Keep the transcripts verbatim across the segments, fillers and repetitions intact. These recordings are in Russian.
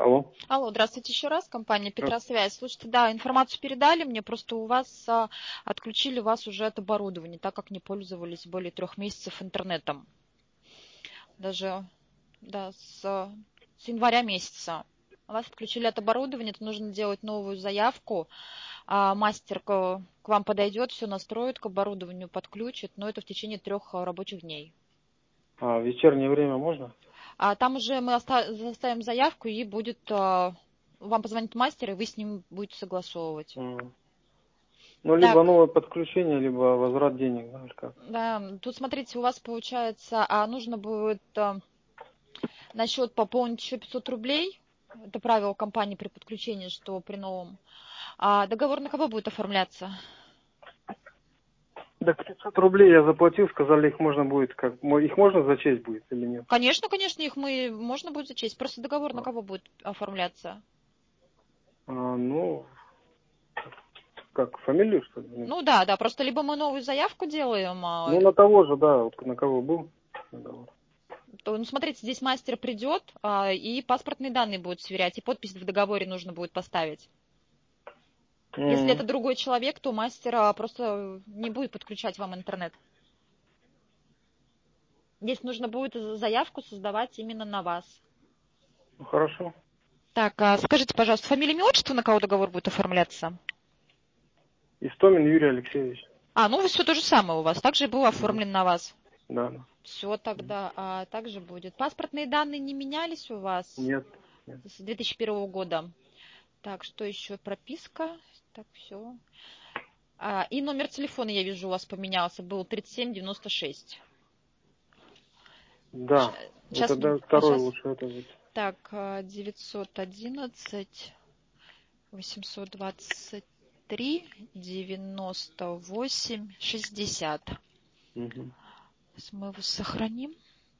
Алло. Алло, здравствуйте еще раз, компания Здравствуйте. Петросвязь. Слушайте, да, информацию передали мне, просто у вас а, отключили вас уже от оборудования, так как не пользовались более трех месяцев интернетом. Даже да, с, с января месяца. Вас отключили от оборудования, это нужно делать новую заявку. А, мастер к, к вам подойдет, все настроит, к оборудованию подключит, но это в течение трех а, рабочих дней. А в вечернее время можно? А там уже мы оста- оставим заявку, и будет а, вам позвонит мастер, и вы с ним будете согласовывать. М. Ну, либо Так, новое подключение, либо возврат денег, да, или как? да, тут смотрите, у вас получается, а нужно будет а, на счет пополнить еще пятьсот рублей. Это правило компании при подключении, что при новом. А договор на кого будет оформляться? Так пятьсот рублей я заплатил, сказали, их можно будет, как, мо- их можно зачесть будет или нет? Конечно, конечно, их мы можно будет зачесть. Просто договор на А, кого будет оформляться? а, ну, как, фамилию, что ли? Нет. Ну да, да, просто либо мы новую заявку делаем, а, Ну, на того же, да, вот на кого был договор. то, ну, смотрите, здесь мастер придет, а, и паспортные данные будут сверять, и подпись в договоре нужно будет поставить. Если М. это другой человек, то мастер а, просто не будет подключать вам интернет. Здесь нужно будет заявку создавать именно на вас. Ну, хорошо. Так, а скажите, пожалуйста, фамилия, имя, отчество, на кого договор будет оформляться? Истомин Юрий Алексеевич. А, ну все то же самое у вас, также был Да, оформлен на вас. да. Да. Все тогда а, также будет. Паспортные данные не менялись у вас Нет, нет. с две тысячи первого года. Так, что еще? Прописка. Так, все. А, и номер телефона, я вижу, у вас поменялся. Был тридцать семь девяносто шесть. Да, Сейчас, это да, а второй сейчас, лучше, это будет. так, а, девятьсот одиннадцать восемьсот двадцать три девяносто восемь шестьдесят. Угу. Сейчас мы его сохраним.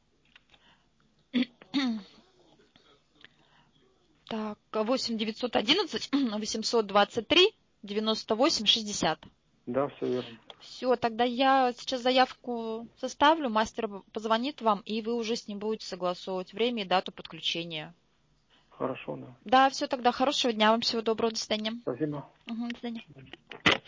Так, восемь девятьсот одиннадцать восемьсот двадцать три девяносто восемь шестьдесят. Да, все верно. Все, тогда я сейчас заявку составлю, мастер позвонит вам, и вы уже с ним будете согласовывать время и дату подключения. Хорошо, да. Да, все, тогда хорошего дня вам, всего доброго, до свидания. Спасибо. Мгм, до свидания.